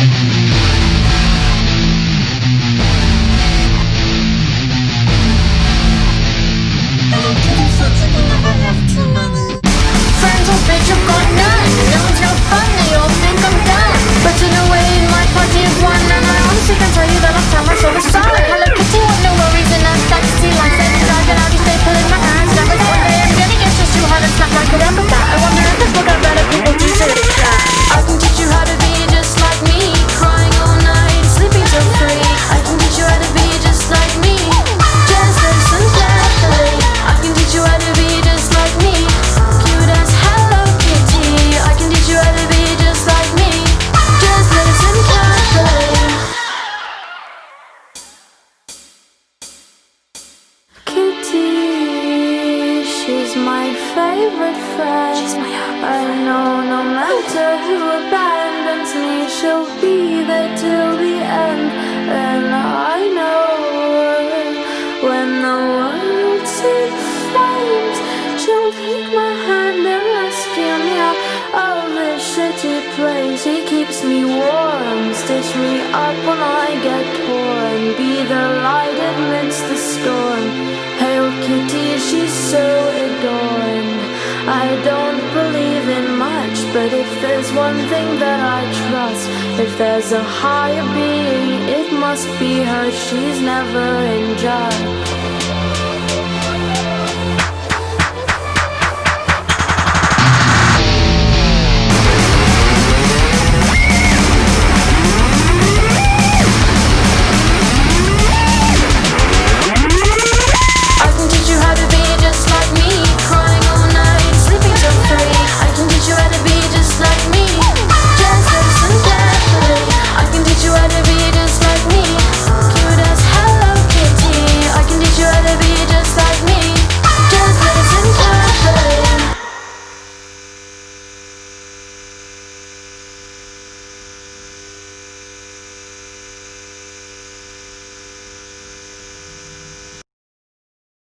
She's my favorite friend. She's my only I know no matter who abandons me, she'll be there till the end. And I know when the world's in flames, she'll take my hand and rescue me out of this shitty place. He keeps me warm, stitch me up when I get torn, be the light amidst the storm. Hail Kitty, she's so adorned. I don't believe in much, but if there's one thing that I trust, if there's a higher being, it must be her. She's never in judge.